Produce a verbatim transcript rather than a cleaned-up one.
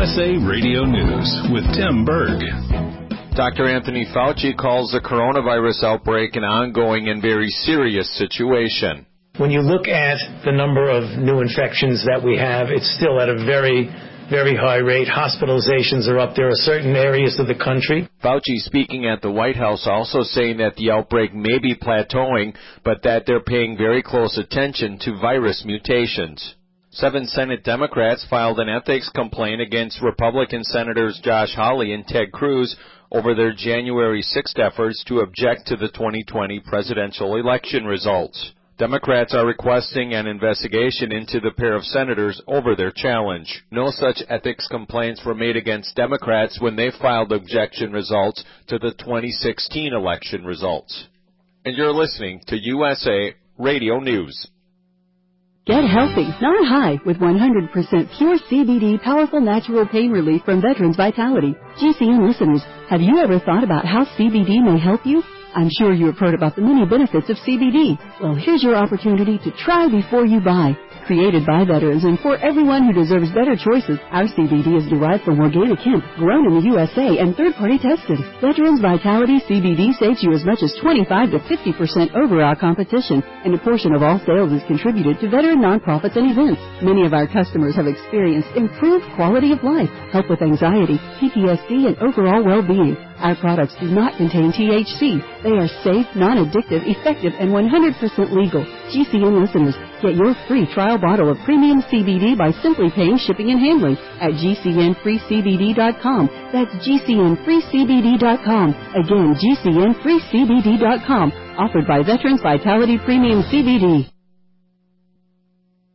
S A Radio News with Tim Berg. Doctor Anthony Fauci calls the coronavirus outbreak an ongoing and very serious situation. When you look at the number of new infections that we have, it's still at a very, very high rate. Hospitalizations are up. There are certain areas of the country. Fauci speaking at the White House also saying that the outbreak may be plateauing, but that they're paying very close attention to virus mutations. Seven Senate Democrats filed an ethics complaint against Republican Senators Josh Hawley and Ted Cruz over their January sixth efforts to object to the twenty twenty presidential election results. Democrats are requesting an investigation into the pair of senators over their challenge. No such ethics complaints were made against Democrats when they filed objection results to the twenty sixteen election results. And you're listening to U S A Radio News. Get healthy, not high, with one hundred percent pure C B D powerful natural pain relief from Veterans Vitality. G C N listeners, have you ever thought about how C B D may help you? I'm sure you have heard about the many benefits of C B D. Well, here's your opportunity to try before you buy. Created by veterans and for everyone who deserves better choices, our C B D is derived from organic hemp, grown in the U S A and third-party tested. Veterans Vitality C B D saves you as much as twenty-five to fifty percent over our competition, and a portion of all sales is contributed to veteran nonprofits and events. Many of our customers have experienced improved quality of life, help with anxiety, P T S D, and overall well-being. Our products do not contain T H C. They are safe, non-addictive, effective, and one hundred percent legal. G C N listeners, get your free trial bottle of premium C B D by simply paying shipping and handling at G C N free C B D dot com. That's G C N free C B D dot com. Again, G C N free C B D dot com. Offered by Veterans Vitality Premium C B D.